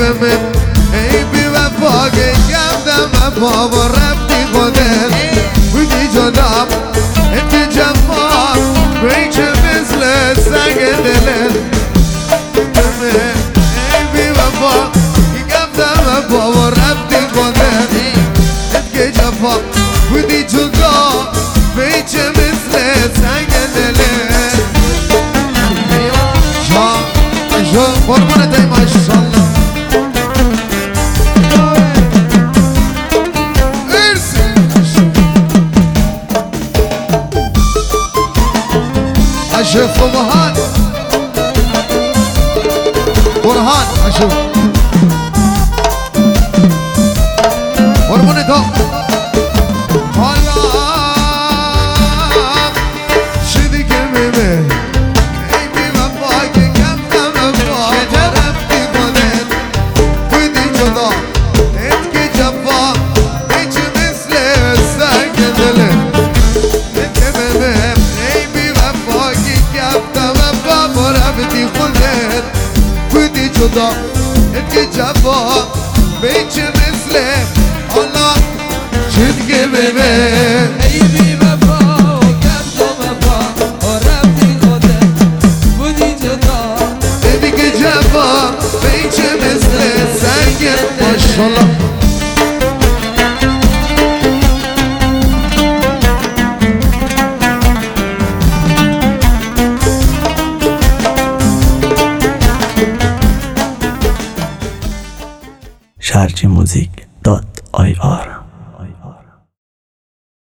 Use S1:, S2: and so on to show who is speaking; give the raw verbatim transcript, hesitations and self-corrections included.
S1: من ای بی وفا که کردم بابا رفتی خودت بودی جدا انت جفا بیچه مثل سنگ دلت ای بی وفا که کردم بابا رفتی خودت انت جفا بودی جدا بیچه مثل سنگ دلت شام شام قربان دای ماشالله اشرف برهان برهان اشرف قربون تو حالا شدی که میمه ای بی وفا که کفتم وفا رفتی خودت بودی جدا ات که جفا بیچه مثل سنگ دلت ات میمه ای بی وفا که کفتم وفا رفتی خودت بودی جدا ات که جفا بیچه مثل حالا شد که میمه
S2: ای بی وفا کفتم وفا رفتی خودت بودی جدا
S1: دیدی که جفا بیچه مثل سنگ ماشالله
S3: شارجی موزیک دات آی آر